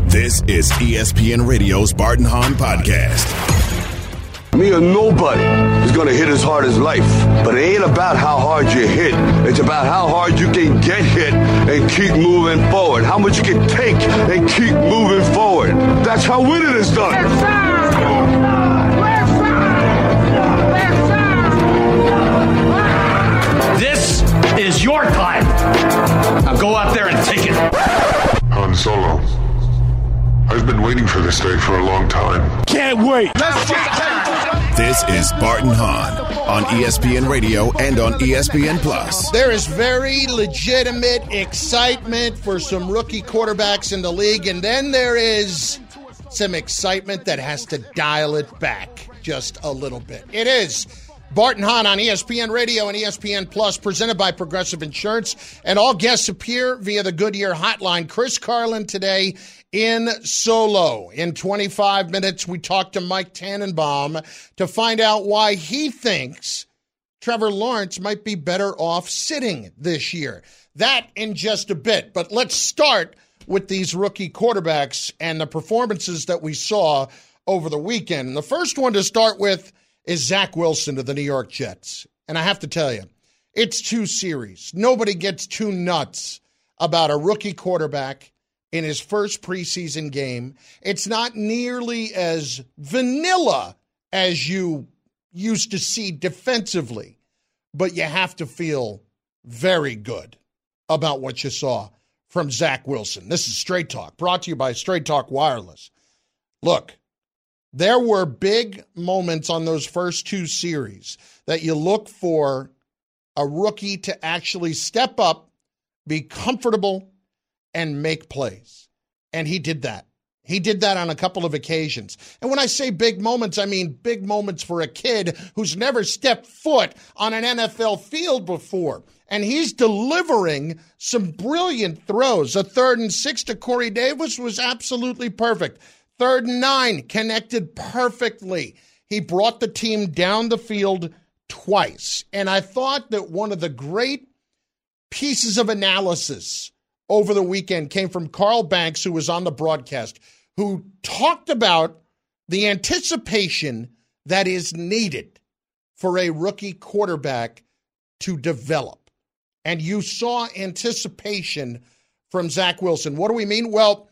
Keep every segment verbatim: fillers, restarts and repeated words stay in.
This is E S P N Radio's Bart and Hahn Podcast. Me or nobody is going to hit as hard as life. But it ain't about how hard you hit. It's about how hard you can get hit and keep moving forward. How much you can take and keep moving forward. That's how winning is done. Left side! Left side! This is your time. Now go out there and take it. Han Solo. I've been waiting for this day for a long time. Can't wait. Let's get This is Bart and Hahn on E S P N Radio and on E S P N Plus. There is very legitimate excitement for some rookie quarterbacks in the league, and then there is some excitement that has to dial it back just a little bit. It is Bart and Hahn on E S P N Radio and E S P N Plus, presented by Progressive Insurance, and all guests appear via the Goodyear Hotline. Chris Carlin today in solo. In twenty-five minutes, we talked to Mike Tannenbaum to find out why he thinks Trevor Lawrence might be better off sitting this year. That in just a bit. But let's start with these rookie quarterbacks and the performances that we saw over the weekend. And the first one to start with is Zach Wilson of the New York Jets. And I have to tell you, it's too serious. Nobody gets too nuts about a rookie quarterback in his first preseason game. It's not nearly as vanilla as you used to see defensively, but you have to feel very good about what you saw from Zach Wilson. This is Straight Talk, brought to you by Straight Talk Wireless. Look, there were big moments on those first two series that you look for a rookie to actually step up, be comfortable, and make plays. And he did that. He did that on a couple of occasions. And when I say big moments, I mean big moments for a kid who's never stepped foot on an N F L field before. And he's delivering some brilliant throws. A third and six to Corey Davis was absolutely perfect. Third and nine connected perfectly. He brought the team down the field twice. And I thought that one of the great pieces of analysis over the weekend came from Carl Banks, who was on the broadcast, who talked about the anticipation that is needed for a rookie quarterback to develop. And you saw anticipation from Zach Wilson. What do we mean? Well,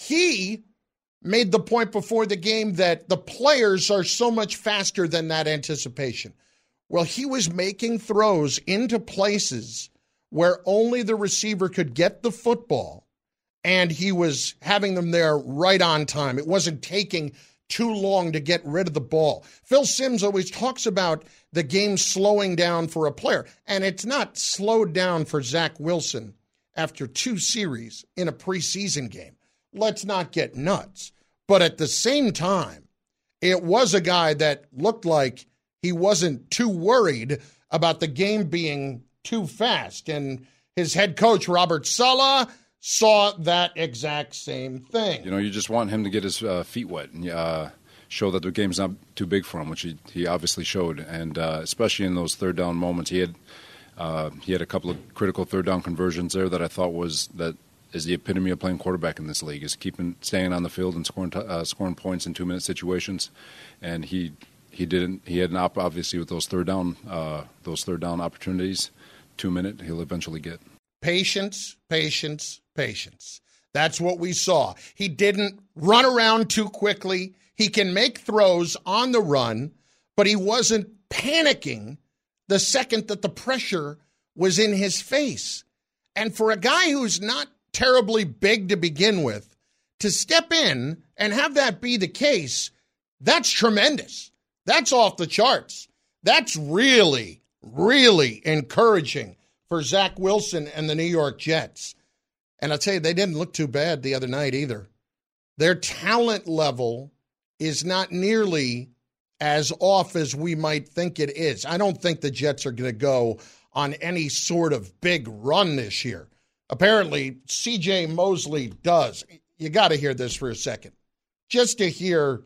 he made the point before the game that the players are so much faster than that anticipation. Well, he was making throws into places where only the receiver could get the football, and he was having them there right on time. It wasn't taking too long to get rid of the ball. Phil Simms always talks about the game slowing down for a player, and it's not slowed down for Zach Wilson after two series in a preseason game. Let's not get nuts. But at the same time, it was a guy that looked like he wasn't too worried about the game being too fast. And his head coach, Robert Saleh, saw that exact same thing. You know, you just want him to get his uh, feet wet and uh, show that the game's not too big for him, which he, he obviously showed. And uh, especially in those third down moments, he had uh, he had a couple of critical third down conversions there that I thought was that is the epitome of playing quarterback in this league, is keeping staying on the field and scoring uh, scoring points in two minute situations. And he he didn't. He had an op obviously with those third down uh, those third down opportunities. Two minute, he'll eventually get. Patience, patience, patience. That's what we saw. He didn't run around too quickly. He can make throws on the run, but he wasn't panicking the second that the pressure was in his face. And for a guy who's not terribly big to begin with, to step in and have that be the case, that's tremendous. That's off the charts. That's really Really encouraging for Zach Wilson and the New York Jets. And I'll tell you, they didn't look too bad the other night either. Their talent level is not nearly as off as we might think it is. I don't think the Jets are going to go on any sort of big run this year. Apparently, C J Mosley does. You got to hear this for a second. Just to hear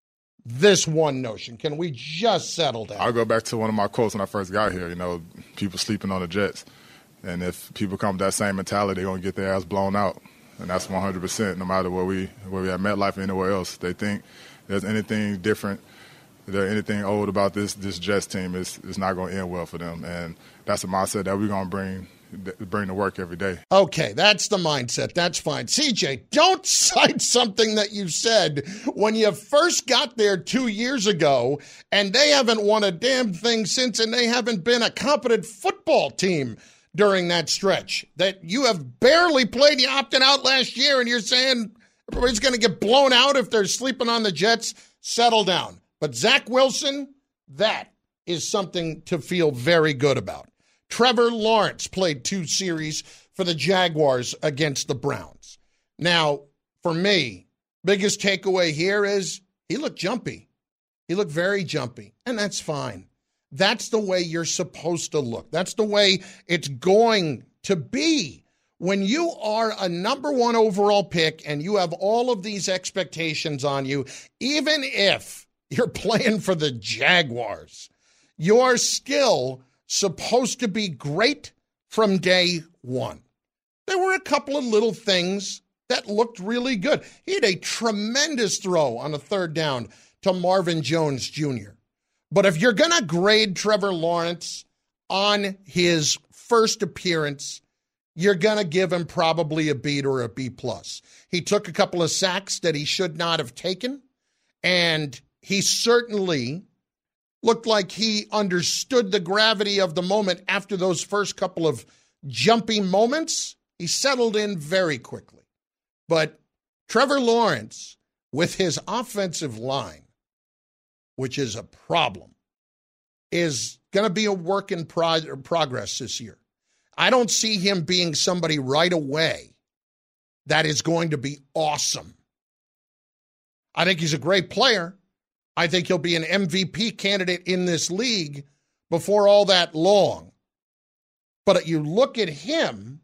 this one notion. Can we just settle down? I'll go back to one of my quotes when I first got here, you know, people sleeping on the Jets. And if people come with that same mentality, they're going to get their ass blown out. and that's one hundred percent. No matter where we where we at MetLife or anywhere else, they think there's anything different, there's anything old about this this Jets team is is not going to end well for them, and that's a mindset that we're going to bring. bring to work every day. Okay, that's the mindset. That's fine. C J, don't cite something that you said when you first got there two years ago, and they haven't won a damn thing since, and they haven't been a competent football team during that stretch. That you have barely played. You opted out last year, and you're saying everybody's going to get blown out if they're sleeping on the Jets. Settle down. But Zach Wilson, that is something to feel very good about. Trevor Lawrence played two series for the Jaguars against the Browns. Now, for me, biggest takeaway here is he looked jumpy. He looked very jumpy, and that's fine. That's the way you're supposed to look. That's the way it's going to be. When you are a number one overall pick and you have all of these expectations on you, even if you're playing for the Jaguars, your skill supposed to be great from day one. There were a couple of little things that looked really good. He had a tremendous throw on a third down to Marvin Jones Junior But if you're going to grade Trevor Lawrence on his first appearance, you're going to give him probably a B or a B plus. He took a couple of sacks that he should not have taken, and he certainly looked like he understood the gravity of the moment after those first couple of jumpy moments. He settled in very quickly. But Trevor Lawrence, with his offensive line, which is a problem, is going to be a work in pro- progress this year. I don't see him being somebody right away that is going to be awesome. I think he's a great player. I think he'll be an M V P candidate in this league before all that long. But you look at him,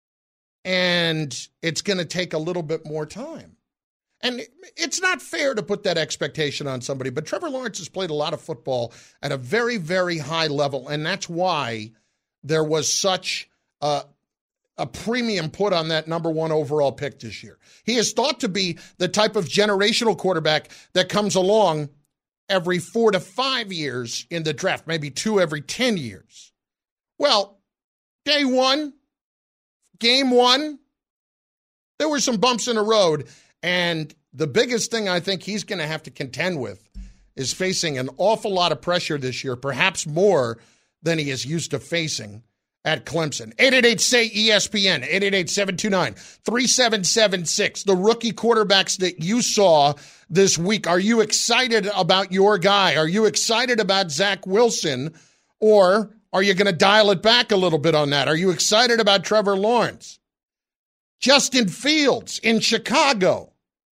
and it's going to take a little bit more time. And it's not fair to put that expectation on somebody, but Trevor Lawrence has played a lot of football at a very, very high level, and that's why there was such a, a premium put on that number one overall pick this year. He is thought to be the type of generational quarterback that comes along every four to five years in the draft, maybe two every ten years. Well, day one, game one, there were some bumps in the road, and the biggest thing I think he's going to have to contend with is facing an awful lot of pressure this year, perhaps more than he is used to facing at Clemson. eight eight eight, S A Y, E S P N, eight eight eight, seven two nine, three seven seven six. The rookie quarterbacks that you saw this week, are you excited about your guy? Are you excited about Zach Wilson? Or are you going to dial it back a little bit on that? Are you excited about Trevor Lawrence? Justin Fields in Chicago.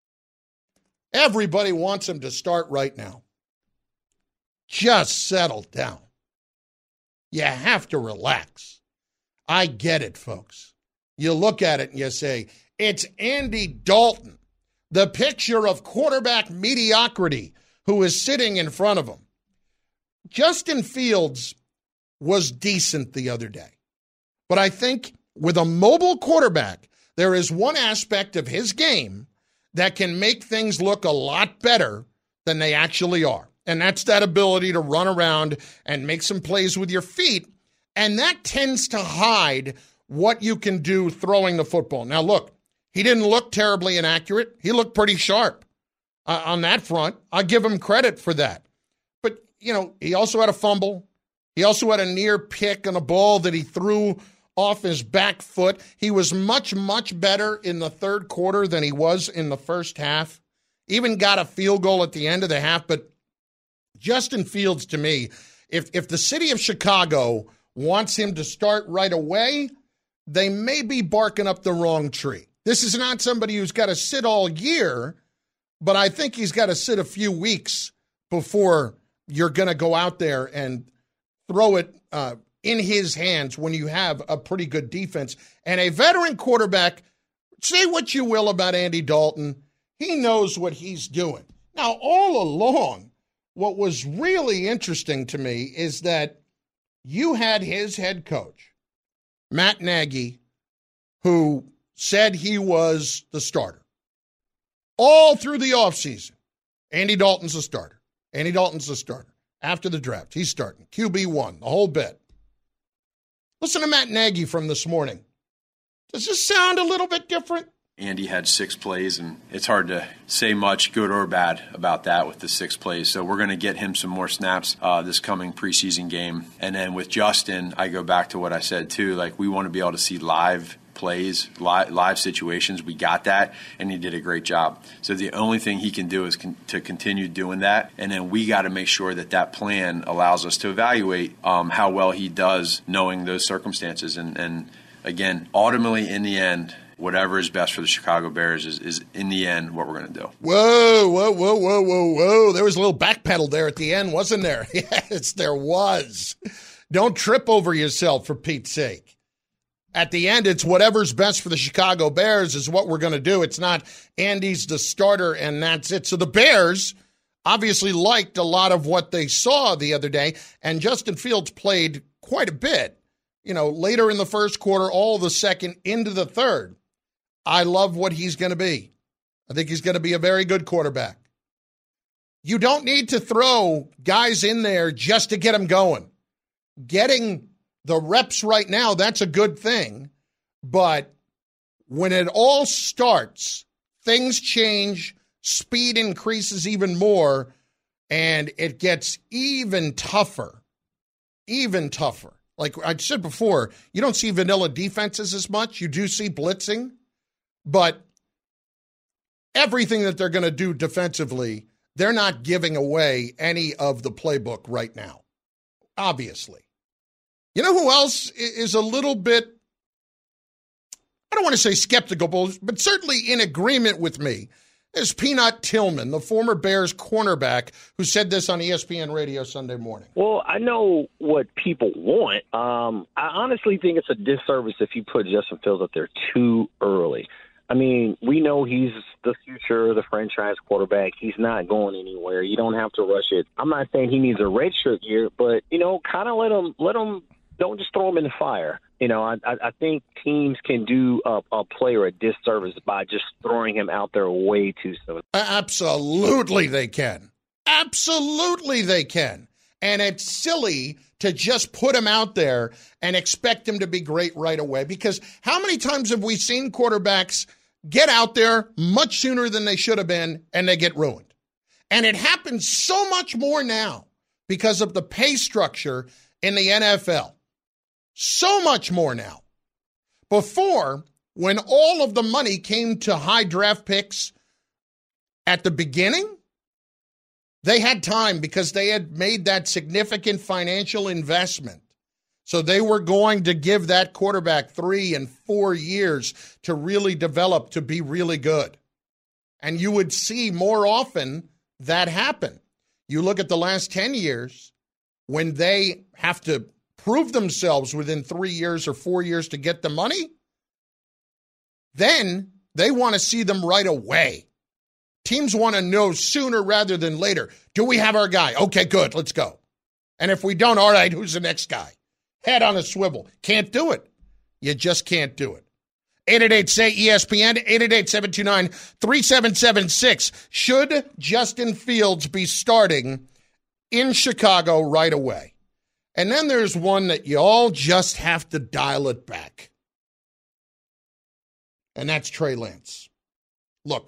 Everybody wants him to start right now. Just settle down. You have to relax. I get it, folks. You look at it and you say, it's Andy Dalton, the picture of quarterback mediocrity, who is sitting in front of him. Justin Fields was decent the other day. But I think with a mobile quarterback, there is one aspect of his game that can make things look a lot better than they actually are. And that's that ability to run around and make some plays with your feet. And that tends to hide what you can do throwing the football. Now, look, he didn't look terribly inaccurate. He looked pretty sharp uh, on that front. I'll give him credit for that. But, you know, he also had a fumble. He also had a near pick on a ball that he threw off his back foot. He was much, much better in the third quarter than he was in the first half. Even got a field goal at the end of the half. But Justin Fields, to me, if if the city of Chicago wants him to start right away, they may be barking up the wrong tree. This is not somebody who's got to sit all year, but I think he's got to sit a few weeks before you're going to go out there and throw it uh, in his hands when you have a pretty good defense. And a veteran quarterback, say what you will about Andy Dalton, he knows what he's doing. Now, all along, what was really interesting to me is that you had his head coach, Matt Nagy, who said he was the starter. All through the offseason, Andy Dalton's the starter. Andy Dalton's the starter. After the draft, he's starting. Q B one, the whole bit. Listen to Matt Nagy from this morning. Does this sound a little bit different? Andy had six plays, and it's hard to say much good or bad about that with the six plays. So we're going to get him some more snaps uh, this coming preseason game. And then with Justin, I go back to what I said, too. Like, we want to be able to see live plays, live, live situations. We got that, and he did a great job. So the only thing he can do is con- to continue doing that, and then we got to make sure that that plan allows us to evaluate um, how well he does knowing those circumstances. And, and again, ultimately, in the end, whatever is best for the Chicago Bears is, is in the end, what we're going to do. Whoa, whoa, whoa, whoa, whoa, whoa. There was a little backpedal there at the end, wasn't there? Yes, there was. Don't trip over yourself, for Pete's sake. At the end, it's whatever's best for the Chicago Bears is what we're going to do. It's not Andy's the starter and that's it. So the Bears obviously liked a lot of what they saw the other day, and Justin Fields played quite a bit. You know, later in the first quarter, all of the second, into the third. I love what he's going to be. I think he's going to be a very good quarterback. You don't need to throw guys in there just to get them going. Getting the reps right now, that's a good thing. But when it all starts, things change, speed increases even more, and it gets even tougher. Even tougher. Like I said before, you don't see vanilla defenses as much. You do see blitzing. But everything that they're going to do defensively, they're not giving away any of the playbook right now, obviously. You know who else is a little bit, I don't want to say skeptical, but certainly in agreement with me, is Peanut Tillman, the former Bears cornerback, who said this on E S P N Radio Sunday morning. Well, I know what people want. Um, I honestly think it's a disservice if you put Justin Fields up there too early. I mean, we know he's the future of the franchise quarterback. He's not going anywhere. You don't have to rush it. I'm not saying he needs a redshirt year, but, you know, kind of let him, let him, don't just throw him in the fire. You know, I, I think teams can do a, a player a disservice by just throwing him out there way too soon. Absolutely they can. Absolutely they can. And it's silly to just put him out there and expect him to be great right away. Because how many times have we seen quarterbacks get out there much sooner than they should have been and they get ruined? And it happens so much more now because of the pay structure in the N F L. So much more now. Before, when all of the money came to high draft picks at the beginning, they had time because they had made that significant financial investment. So they were going to give that quarterback three and four years to really develop, to be really good. And you would see more often that happen. You look at the last ten years, when they have to prove themselves within three years or four years to get the money, then they want to see them right away. Teams want to know sooner rather than later. Do we have our guy? Okay, good, let's go. And if we don't, all right, who's the next guy? Head on a swivel. Can't do it. You just can't do it. eight eight eight, S A Y, E S P N, eight eight eight, seven two nine, three seven seven six. Should Justin Fields be starting in Chicago right away? And then there's one that you all just have to dial it back. And that's Trey Lance. Look,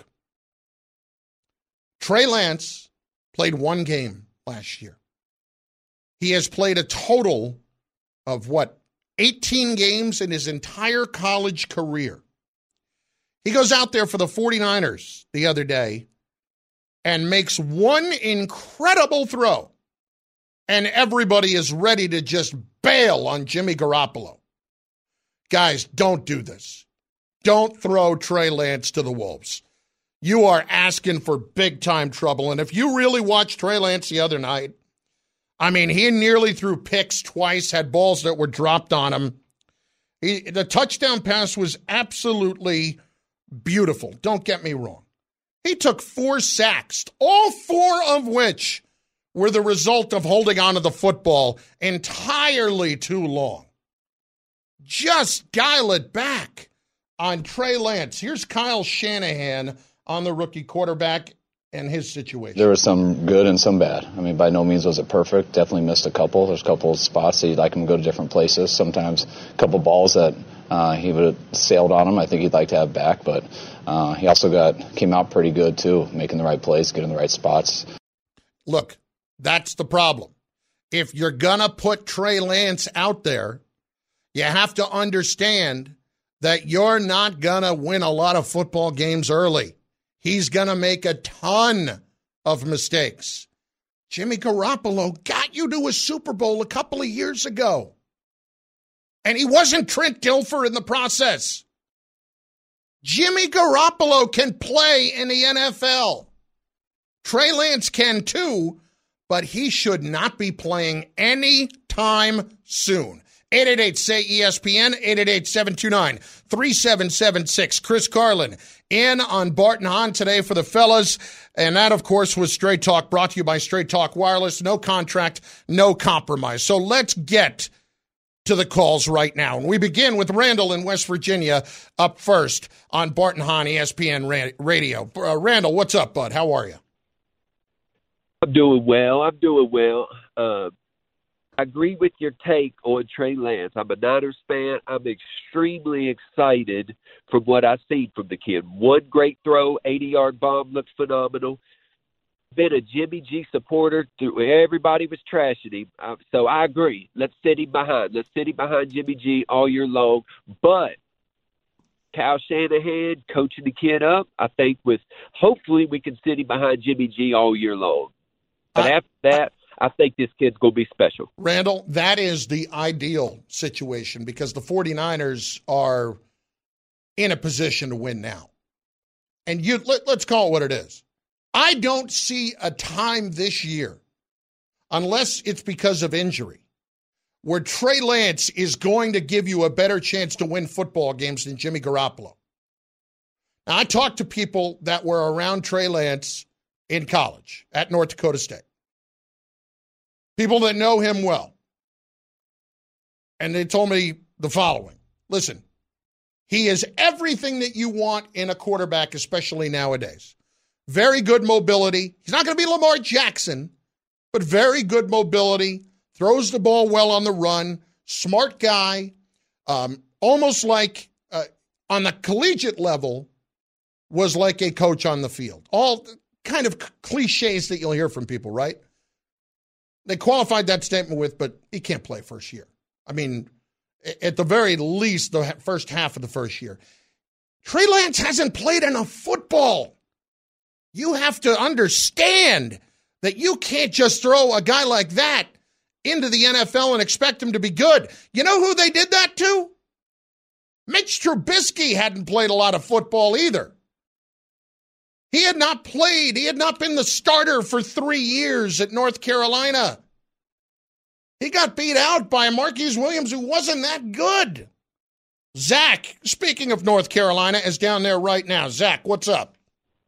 Trey Lance played one game last year. He has played a total of, what, eighteen games in his entire college career. He goes out there for the 49ers the other day and makes one incredible throw, and everybody is ready to just bail on Jimmy Garoppolo. Guys, don't do this. Don't throw Trey Lance to the wolves. You are asking for big-time trouble. And if you really watched Trey Lance the other night, I mean, he nearly threw picks twice, had balls that were dropped on him. He, the touchdown pass was absolutely beautiful. Don't get me wrong. He took four sacks, all four of which were the result of holding onto the football entirely too long. Just dial it back. on Trey Lance. Here's Kyle Shanahan on the rookie quarterback and his situation. There was some good and some bad. I mean, by no means was it perfect. Definitely missed a couple. There's a couple of spots that you'd like him to go to different places. Sometimes a couple balls that uh, he would have sailed on him. I think he'd like to have back, but uh, he also got came out pretty good too, making the right plays, getting the right spots. Look, that's the problem. If you're gonna put Trey Lance out there, you have to understand that you're not gonna win a lot of football games early. He's going to make a ton of mistakes. Jimmy Garoppolo got you to a Super Bowl a couple of years ago. And he wasn't Trent Dilfer in the process. Jimmy Garoppolo can play in the N F L. Trey Lance can too, but he should not be playing any time soon. eight eight eight, S A Y, E S P N, eight eight eight, seven two nine, three seven seven six. Chris Carlin in on Bart and Hahn today for the fellas. And that, of course, was Straight Talk, brought to you by Straight Talk Wireless. No contract, no compromise. So let's get to the calls right now. And we begin with Randall in West Virginia up first on Bart and Hahn, E S P N Radio. Uh, Randall, what's up, bud? How are you? I'm doing well. I'm doing well. Uh, I agree with your take on Trey Lance. I'm a Niners fan. I'm extremely excited from what I've seen from the kid. One great throw, eighty-yard bomb, looked phenomenal. Been a Jimmy G supporter. Through, everybody was trashing him. Uh, so I agree. Let's sit him behind. Let's sit him behind Jimmy G all year long. But Kyle Shanahan coaching the kid up, I think with hopefully we can sit him behind Jimmy G all year long. But I, after that, I think this kid's going to be special. Randall, that is the ideal situation because the 49ers are in a position to win now. And you let, let's call it what it is. I don't see a time this year, unless it's because of injury, where Trey Lance is going to give you a better chance to win football games than Jimmy Garoppolo. Now, I talked to people that were around Trey Lance in college at North Dakota State. People that know him well. And they told me the following. Listen, he is everything that you want in a quarterback, especially nowadays. Very good mobility. He's not going to be Lamar Jackson, but very good mobility. Throws the ball well on the run. Smart guy. Um, almost like uh, on the collegiate level was like a coach on the field. All kind of cliches that you'll hear from people, right? They qualified that statement with, but he can't play first year. I mean, at the very least, the first half of the first year. Trey Lance hasn't played enough football. You have to understand that you can't just throw a guy like that into the N F L and expect him to be good. You know who they did that to? Mitch Trubisky hadn't played a lot of football either. He had not played. He had not been the starter for three years at North Carolina. He got beat out by Marquise Williams, who wasn't that good. Zach, speaking of North Carolina, is down there right now. Zach, what's up?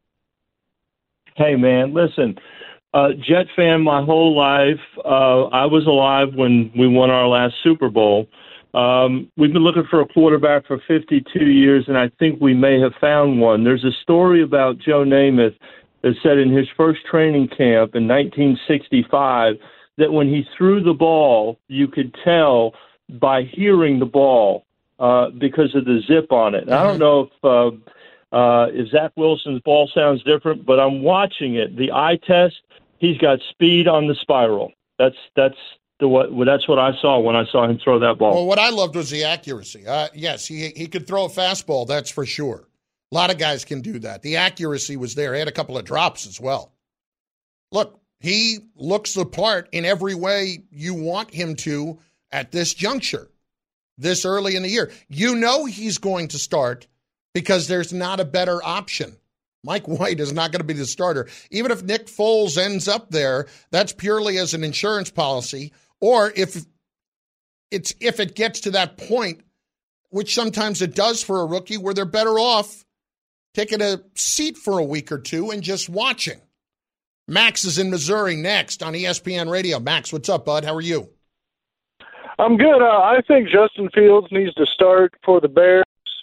Hey, man, listen, uh, Jet fan my whole life. Uh, I was alive when we won our last Super Bowl. Um, we've been looking for a quarterback for fifty-two years, and I think we may have found one. There's a story about Joe Namath that said in his first training camp in nineteen sixty-five that when he threw the ball, you could tell by hearing the ball uh, because of the zip on it. Mm-hmm. I don't know if uh, uh, if Zach Wilson's ball sounds different, but I'm watching it. The eye test, he's got speed on the spiral. That's that's. The what, well, that's what I saw when I saw him throw that ball. Well, what I loved was the accuracy. Uh, yes, he he could throw a fastball, that's for sure. A lot of guys can do that. The accuracy was there. He had a couple of drops as well. Look, he looks the part in every way you want him to at this juncture, this early in the year. You know he's going to start because there's not a better option. Mike White is not going to be the starter. Even if Nick Foles ends up there, that's purely as an insurance policy. Or if it's if it gets to that point, which sometimes it does for a rookie, where they're better off taking a seat for a week or two and just watching. Max is in Missouri next on E S P N Radio. Max, what's up, bud? How are you? I'm good. Uh, I think Justin Fields needs to start for the Bears.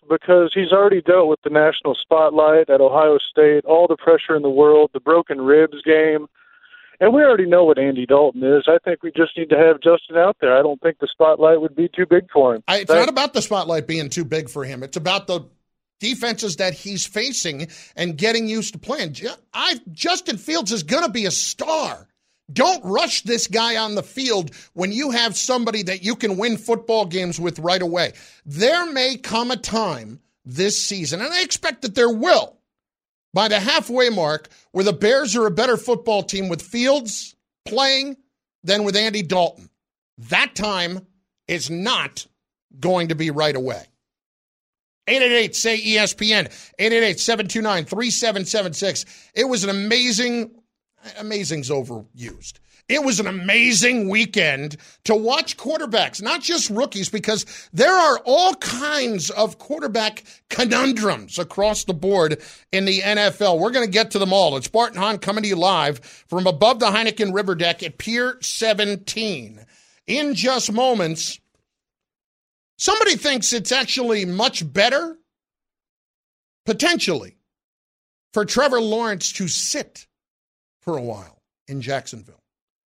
because he's already dealt with the national spotlight at Ohio State, all the pressure in the world, the broken ribs game. And we already know what Andy Dalton is. I think we just need to have Justin out there. I don't think the spotlight would be too big for him. I, it's not about the spotlight being too big for him. It's about the defenses that he's facing and getting used to playing. I, Justin Fields is going to be a star. Don't rush this guy on the field when you have somebody that you can win football games with right away. There may come a time this season, and I expect that there will, by the halfway mark, where the Bears are a better football team with Fields playing than with Andy Dalton. That time is not going to be right away. eight eight eight, say E S P N, eight eight eight, seven two nine, three seven seven six. It was an amazing, amazing's overused. It was an amazing weekend to watch quarterbacks, not just rookies, because there are all kinds of quarterback conundrums across the board in the N F L. We're going to get to them all. It's Bart and Hahn coming to you live from above the Heineken River Deck at Pier seventeen. In just moments, somebody thinks it's actually much better, potentially, for Trevor Lawrence to sit for a while in Jacksonville.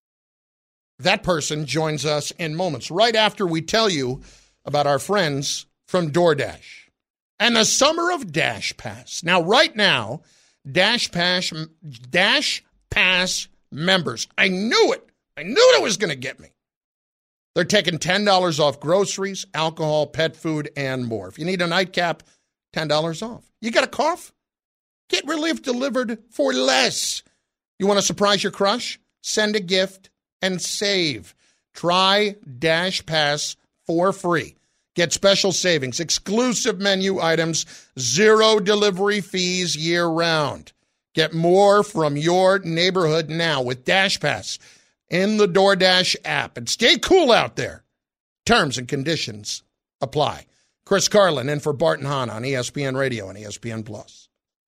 That person joins us in moments, right after we tell you about our friends from DoorDash and the summer of Dash Pass. Now, right now, Dash Pass, Dash Pass members, I knew it. I knew it was going to get me. They're taking ten dollars off groceries, alcohol, pet food, and more. If you need a nightcap, ten dollars off. You got a cough? Get relief delivered for less. You want to surprise your crush? Send a gift and save. Try Dash Pass for free. Get special savings, exclusive menu items, zero delivery fees year-round. Get more from your neighborhood now with Dash Pass in the DoorDash app. And stay cool out there. Terms and conditions apply. Chris Carlin in for Bart and Hahn on E S P N Radio and E S P N Plus.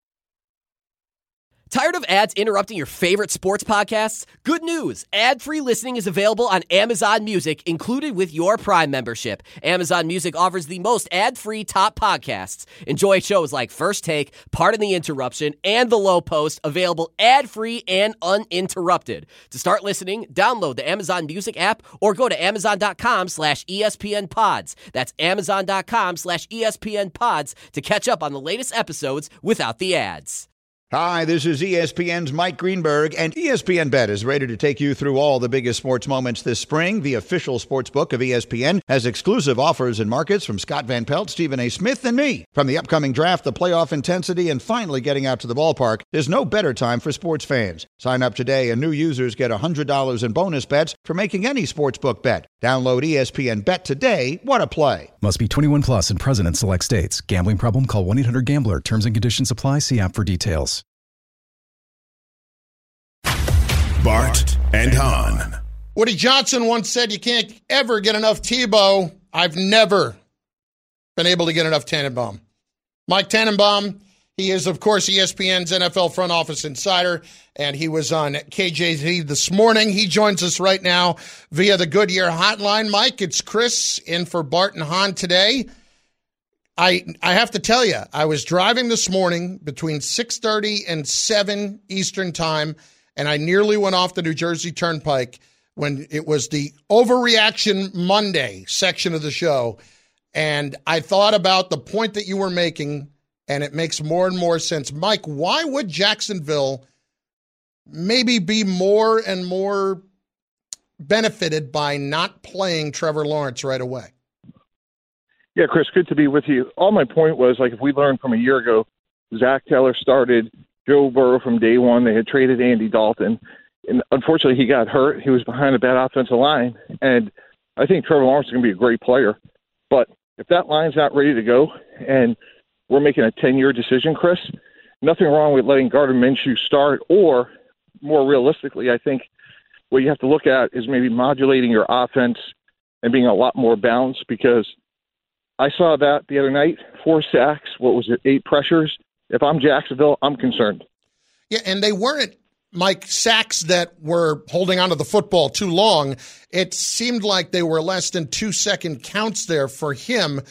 Tired of ads interrupting your favorite sports podcasts? Good news! Ad-free listening is available on Amazon Music, included with your Prime membership. Amazon Music offers the most ad-free top podcasts. Enjoy shows like First Take, Pardon the Interruption, and The Low Post, available ad-free and uninterrupted. To start listening, download the Amazon Music app or go to amazon.com slash ESPN pods. That's amazon.com slash ESPN pods to catch up on the latest episodes without the ads. Hi, this is E S P N's Mike Greenberg, and E S P N Bet is ready to take you through all the biggest sports moments this spring. The official sports book of E S P N has exclusive offers and markets from Scott Van Pelt, Stephen A. Smith, and me. From the upcoming draft, the playoff intensity, and finally getting out to the ballpark, there's no better time for sports fans. Sign up today, and new users get one hundred dollars in bonus bets for making any sportsbook bet. Download E S P N Bet today. What a play. Must be twenty-one plus and present in select states. Gambling problem? Call one eight hundred gambler. Terms and conditions apply. See app for details. Bart and Hahn. Woody Johnson once said you can't ever get enough Tebow. I've never been able to get enough Tannenbaum. Mike Tannenbaum, he is, of course, E S P N's N F L front office insider, and he was on K J Z this morning. He joins us right now via the Goodyear hotline. Mike, it's Chris in for Bart and Hahn today. I I have to tell you, I was driving this morning between six thirty and seven Eastern time, and I nearly went off the New Jersey Turnpike when it was the Overreaction Monday section of the show. And I thought about the point that you were making, and it makes more and more sense. Mike, why would Jacksonville maybe be more and more benefited by not playing Trevor Lawrence right away? Yeah, Chris, good to be with you. All my point was, like, if we learned from a year ago, Zach Taylor started Joe Burrow from day one. They had traded Andy Dalton, and unfortunately he got hurt. He was behind a bad offensive line, and I think Trevor Lawrence is going to be a great player. But if that line's not ready to go and we're making a ten-year decision, Chris, nothing wrong with letting Gardner Minshew start, or more realistically, I think what you have to look at is maybe modulating your offense and being a lot more balanced, because I saw that the other night, four sacks, what was it, eight pressures. If I'm Jacksonville, I'm concerned. Yeah, and they weren't, Mike, sacks that were holding onto the football too long. It seemed like they were less than two-second counts there for him.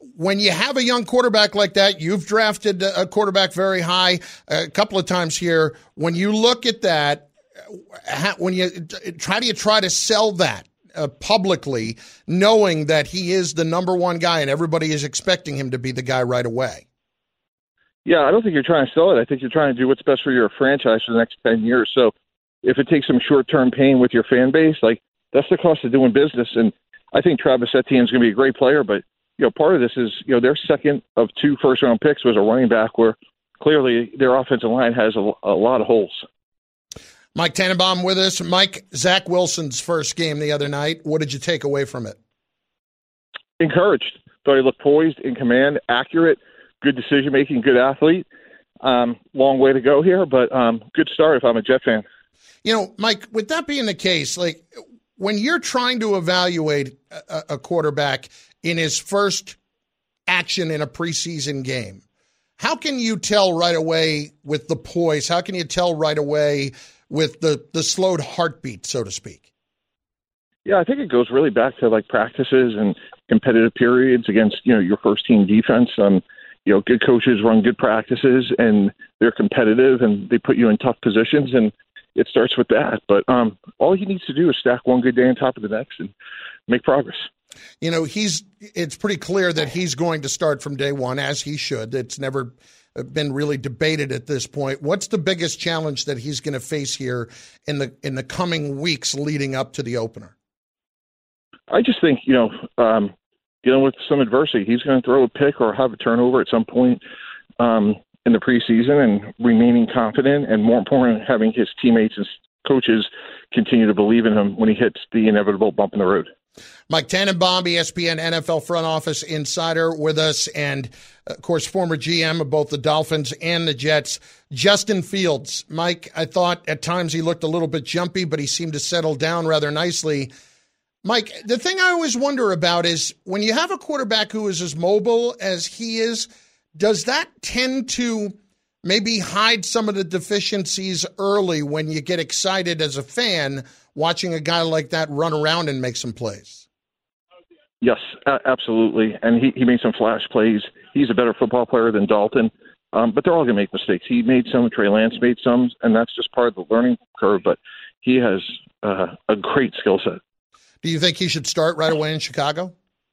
when you have a young quarterback like that, you've drafted a quarterback very high a couple of times here. When you look at that, when you try to you try to sell that uh, publicly, knowing that he is the number one guy and everybody is expecting him to be the guy right away? Yeah, I don't think you're trying to sell it. I think you're trying to do what's best for your franchise for the next ten years. So if it takes some short-term pain with your fan base, like that's the cost of doing business. And I think Travis Etienne is going to be a great player, but you know, part of this is, you know, their second of two first-round picks was a running back where clearly their offensive line has a, a lot of holes. Mike Tannenbaum with us. Mike, Zach Wilson's first game the other night. What did you take away from it? Encouraged. Thought he looked poised, in command, accurate, good decision-making, good athlete. Um, long way to go here, but um, good start if I'm a Jet fan. You know, Mike, with that being the case, like when you're trying to evaluate a, a quarterback in his first action in a preseason game, how can you tell right away with the poise? How can you tell right away with the, the slowed heartbeat, so to speak? Yeah, I think it goes really back to like practices and competitive periods against, you know, your first team defense. Um, you know, good coaches run good practices and they're competitive and they put you in tough positions, and it starts with that. But um, all he needs to do is stack one good day on top of the next and make progress. You know, he's it's pretty clear that he's going to start from day one, as he should. It's never been really debated at this point. What's the biggest challenge that he's going to face here in the in the coming weeks leading up to the opener? I just think, you know, um, dealing with some adversity. He's going to throw a pick or have a turnover at some point um, in the preseason, and remaining confident, and more important, having his teammates and coaches continue to believe in him when he hits the inevitable bump in the road. Mike Tannenbaum, E S P N N F L front office insider with us, and, of course, former G M of both the Dolphins and the Jets. Justin Fields. Mike, I thought at times he looked a little bit jumpy, but he seemed to settle down rather nicely. Mike, the thing I always wonder about is when you have a quarterback who is as mobile as he is, does that tend to maybe hide some of the deficiencies early when you get excited as a fan watching a guy like that run around and make some plays? Yes, uh, absolutely. And he, he made some flash plays. He's a better football player than Dalton, um, but they're all going to make mistakes. He made some, Trey Lance made some, and that's just part of the learning curve, but he has uh, a great skill set. Do you think he should start right away in Chicago?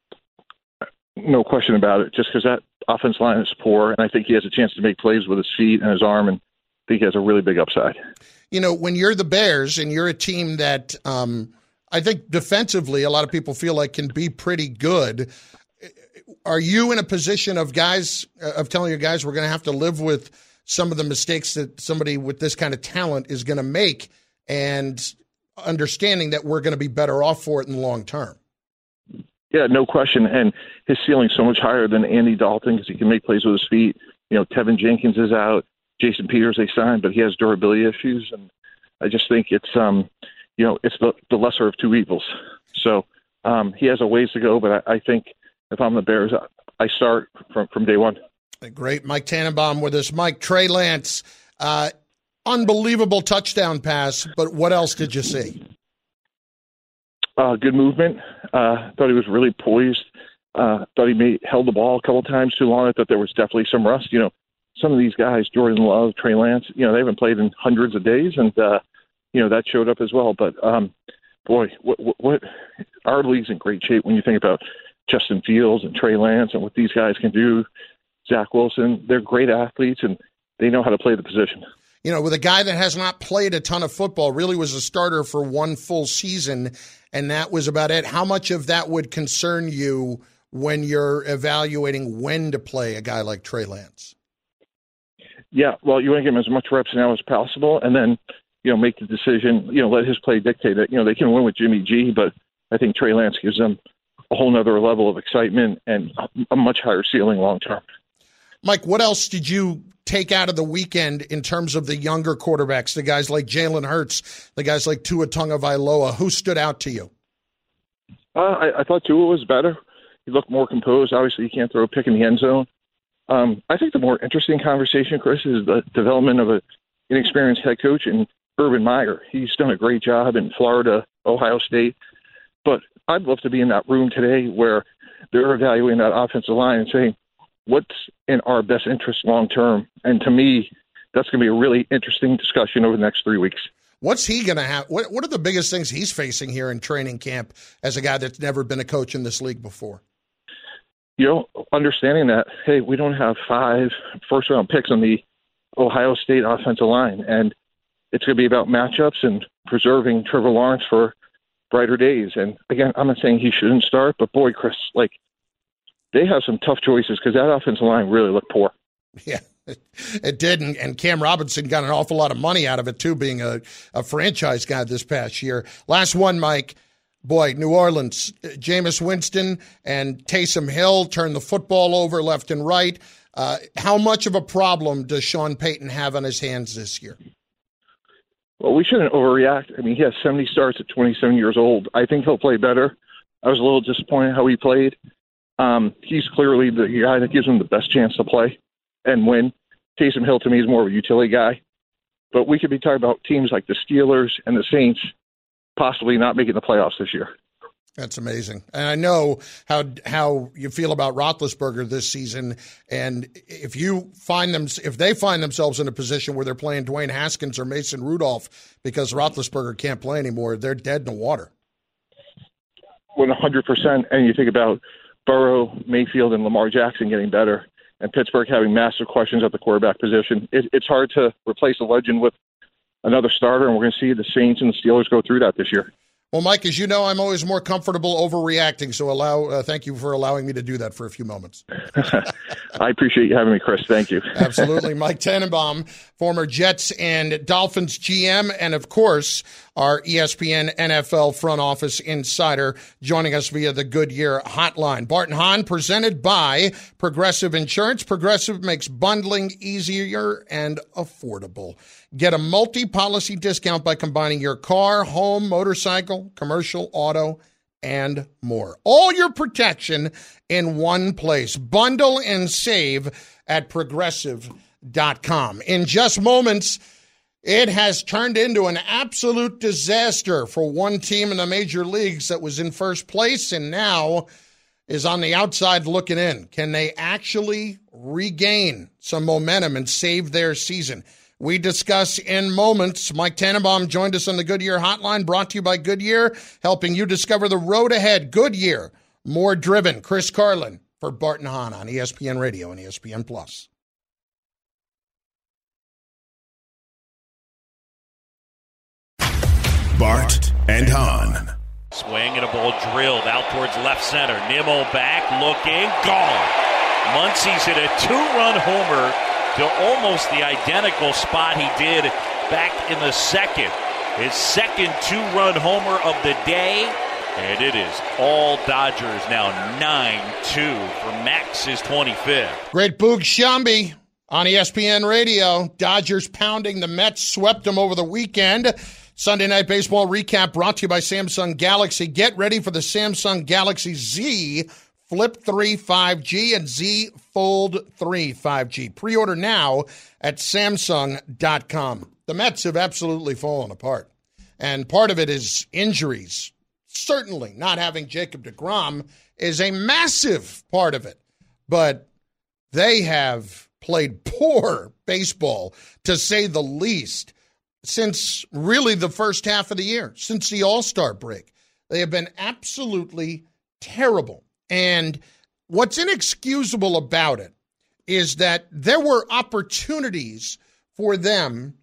No question about it, just because that offense line is poor, and I think he has a chance to make plays with his feet and his arm, and I think he has a really big upside. You know, when you're the Bears and you're a team that um, I think defensively a lot of people feel like can be pretty good, are you in a position of guys of telling your guys we're going to have to live with some of the mistakes that somebody with this kind of talent is going to make, and understanding that we're going to be better off for it in the long term? Yeah, no question. And his ceiling's so much higher than Andy Dalton because he can make plays with his feet. You know, Tevin Jenkins is out. Jason Peters they signed, but he has durability issues. And I just think it's, um, you know, it's the, the lesser of two evils. So um, he has a ways to go, but I, I think if I'm the Bears, I start from, from day one. Great. Mike Tannenbaum with us. Mike, Trey Lance, uh, unbelievable touchdown pass, but what else did you see? Uh, good movement. Uh, thought he was really poised. Uh, thought he made, held the ball a couple times too long. I thought there was definitely some rust. You know, some of these guys, Jordan Love, Trey Lance, you know, they haven't played in hundreds of days, and, uh, you know, that showed up as well. But, um, boy, what, what, what our league's in great shape when you think about Justin Fields and Trey Lance and what these guys can do. Zach Wilson, they're great athletes, and they know how to play the position. You know, with a guy that has not played a ton of football, really was a starter for one full season, and that was about it. How much of that would concern you when you're evaluating when to play a guy like Trey Lance? Yeah, well, you want to give him as much reps now as possible, and then, you know, make the decision, you know, let his play dictate it. You know, they can win with Jimmy G, but I think Trey Lance gives them a whole nother level of excitement and a much higher ceiling long term. Mike, what else did you take out of the weekend in terms of the younger quarterbacks, the guys like Jalen Hurts, the guys like Tua Tagovailoa? Who stood out to you? Uh, I, I thought Tua was better. He looked more composed. Obviously, he can't throw a pick in the end zone. Um, I think the more interesting conversation, Chris, is the development of an inexperienced head coach in Urban Meyer. He's done a great job in Florida, Ohio State. But I'd love to be in that room today where they're evaluating that offensive line and saying, what's in our best interest long term? And to me, that's going to be a really interesting discussion over the next three weeks. What's he going to have? What, what are the biggest things he's facing here in training camp as a guy that's never been a coach in this league before? You know, understanding that, hey, we don't have five first-round picks on the Ohio State offensive line, and it's going to be about matchups and preserving Trevor Lawrence for brighter days. And, again, I'm not saying he shouldn't start, but, boy, Chris, like, they have some tough choices because that offensive line really looked poor. Yeah. It did, and, and Cam Robinson got an awful lot of money out of it, too, being a, a franchise guy this past year. Last one, Mike. Boy, New Orleans, Jameis Winston and Taysom Hill turned the football over left and right. Uh, how much of a problem does Sean Payton have on his hands this year? Well, we shouldn't overreact. I mean, he has seventy starts at twenty-seven years old. I think he'll play better. I was a little disappointed how he played. Um, he's clearly the guy that gives him the best chance to play and win. Taysom Hill, to me, is more of a utility guy. But we could be talking about teams like the Steelers and the Saints possibly not making the playoffs this year. That's amazing. And I know how how you feel about Roethlisberger this season. And if you find them, if they find themselves in a position where they're playing Dwayne Haskins or Mason Rudolph because Roethlisberger can't play anymore, they're dead in the water. one hundred percent. And you think about Burrow, Mayfield, and Lamar Jackson getting better, and Pittsburgh having massive questions at the quarterback position. It, it's hard to replace a legend with another starter, and we're going to see the Saints and the Steelers go through that this year. Well, Mike, as you know, I'm always more comfortable overreacting, so allow. Uh, thank you for allowing me to do that for a few moments. I appreciate you having me, Chris. Thank you. Absolutely. Mike Tannenbaum, former Jets and Dolphins G M, and, of course, our E S P N N F L front office insider, joining us via the Goodyear hotline. Bart and Hahn, presented by Progressive Insurance. Progressive makes bundling easier and affordable. Get a multi-policy discount by combining your car, home, motorcycle, commercial, auto, and more. All your protection in one place. Bundle and save at progressive dot com. In just moments, it has turned into an absolute disaster for one team in the major leagues that was in first place and now is on the outside looking in. Can they actually regain some momentum and save their season? We discuss in moments. Mike Tannenbaum joined us on the Goodyear hotline, brought to you by Goodyear, helping you discover the road ahead. Goodyear, more driven. Chris Carlin for Bart and Hahn on E S P N Radio and E S P N Plus. Bart and Hahn. Swing and a ball drilled out towards left center. Nimmo back, looking, gone. Muncie's hit a two-run homer to almost the identical spot he did back in the second. His second two-run homer of the day, and it is all Dodgers now nine two for Max's twenty-fifth. Great Boog Sciambi on E S P N Radio. Dodgers pounding the Mets, swept them over the weekend. Sunday Night Baseball recap brought to you by Samsung Galaxy. Get ready for the Samsung Galaxy Z Flip three five G and Z Fold three five G. Pre-order now at Samsung dot com. The Mets have absolutely fallen apart, and part of it is injuries. Certainly not having Jacob deGrom is a massive part of it, but they have played poor baseball, to say the least, since really the first half of the year, since the All-Star break. They have been absolutely terrible. And what's inexcusable about it is that there were opportunities for them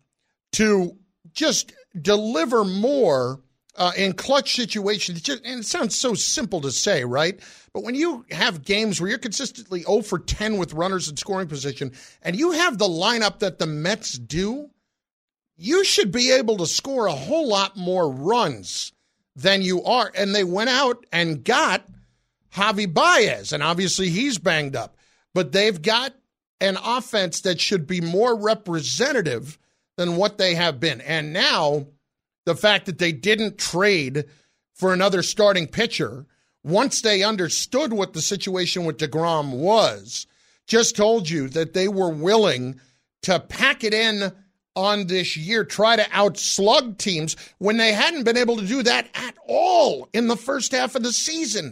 to just deliver more uh, in clutch situations. Just, and it sounds so simple to say, right? But when you have games where you're consistently oh for ten with runners in scoring position, and you have the lineup that the Mets do, you should be able to score a whole lot more runs than you are. And they went out and got Javi Baez, and obviously he's banged up. But they've got an offense that should be more representative than what they have been. And now the fact that they didn't trade for another starting pitcher once they understood what the situation with deGrom was, just told you that they were willing to pack it in on this year, try to outslug teams when they hadn't been able to do that at all in the first half of the season.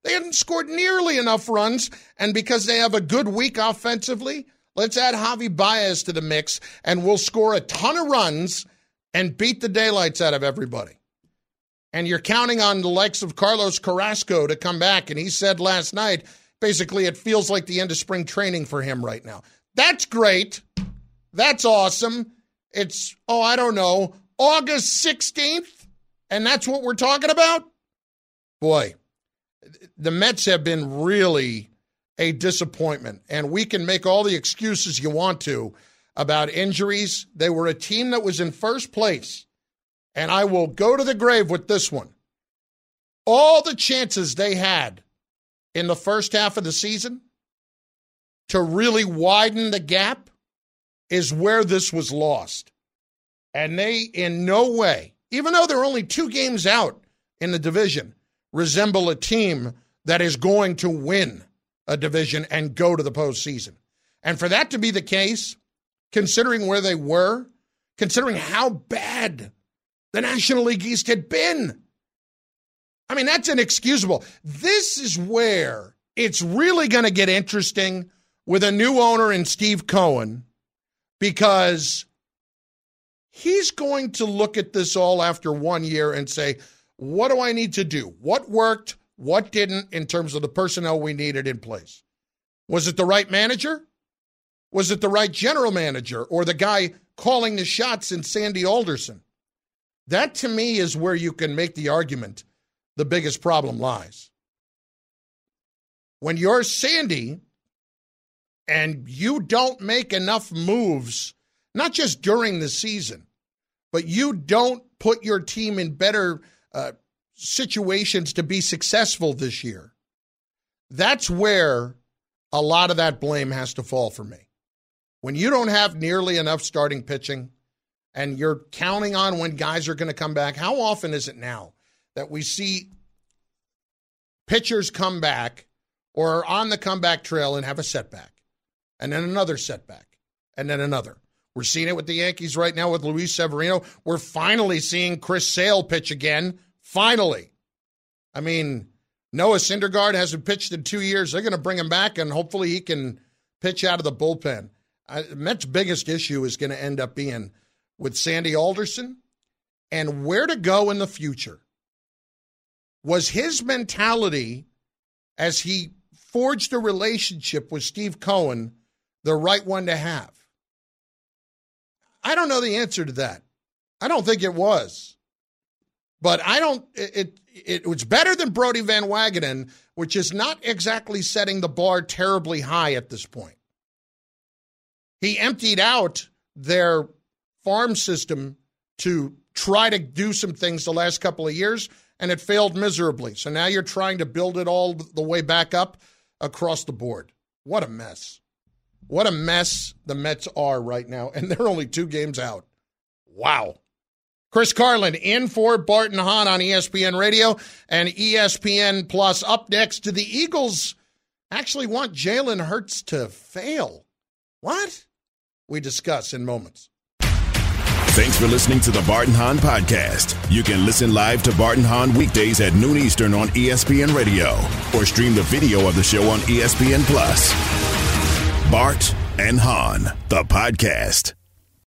They hadn't scored nearly enough runs, and because they have a good week offensively, let's add Javi Baez to the mix, and we'll score a ton of runs and beat the daylights out of everybody. And you're counting on the likes of Carlos Carrasco to come back, and he said last night, basically it feels like the end of spring training for him right now. That's great. That's awesome. It's, oh, I don't know, August sixteenth, and that's what we're talking about? Boy, the Mets have been really a disappointment, and we can make all the excuses you want to about injuries. They were a team that was in first place, and I will go to the grave with this one. All the chances they had in the first half of the season to really widen the gap is where this was lost. And they, in no way, even though they're only two games out in the division, resemble a team that is going to win a division and go to the postseason. And for that to be the case, considering where they were, considering how bad the National League East had been, I mean, that's inexcusable. This is where it's really going to get interesting with a new owner in Steve Cohen, because he's going to look at this all after one year and say, what do I need to do? What worked? What didn't in terms of the personnel we needed in place? Was it the right manager? Was it the right general manager or the guy calling the shots in Sandy Alderson? That, to me, is where you can make the argument the biggest problem lies. When you're Sandy and you don't make enough moves, not just during the season, but you don't put your team in better uh, situations to be successful this year, that's where a lot of that blame has to fall for me. When you don't have nearly enough starting pitching and you're counting on when guys are going to come back, how often is it now that we see pitchers come back or are on the comeback trail and have a setback, and then another setback, and then another? We're seeing it with the Yankees right now with Luis Severino. We're finally seeing Chris Sale pitch again. Finally. I mean, Noah Syndergaard hasn't pitched in two years. They're going to bring him back, and hopefully he can pitch out of the bullpen. Uh, Mets' biggest issue is going to end up being with Sandy Alderson and where to go in the future. Was his mentality as he forged a relationship with Steve Cohen the right one to have? I don't know the answer to that. I don't think it was. But I don't, it, it, it was better than Brodie Van Wagenen, which is not exactly setting the bar terribly high at this point. He emptied out their farm system to try to do some things the last couple of years, and it failed miserably. So now you're trying to build it all the way back up across the board. What a mess. What a mess the Mets are right now, and they're only two games out. Wow. Chris Carlin in for Barton Hahn on E S P N Radio and E S P N Plus. Up next, do the Eagles actually want Jalen Hurts to fail? What? We discuss in moments. Thanks for listening to the Barton Hahn Podcast. You can listen live to Barton Hahn weekdays at noon Eastern on E S P N Radio or stream the video of the show on E S P N Plus. Bart and Hahn, the podcast.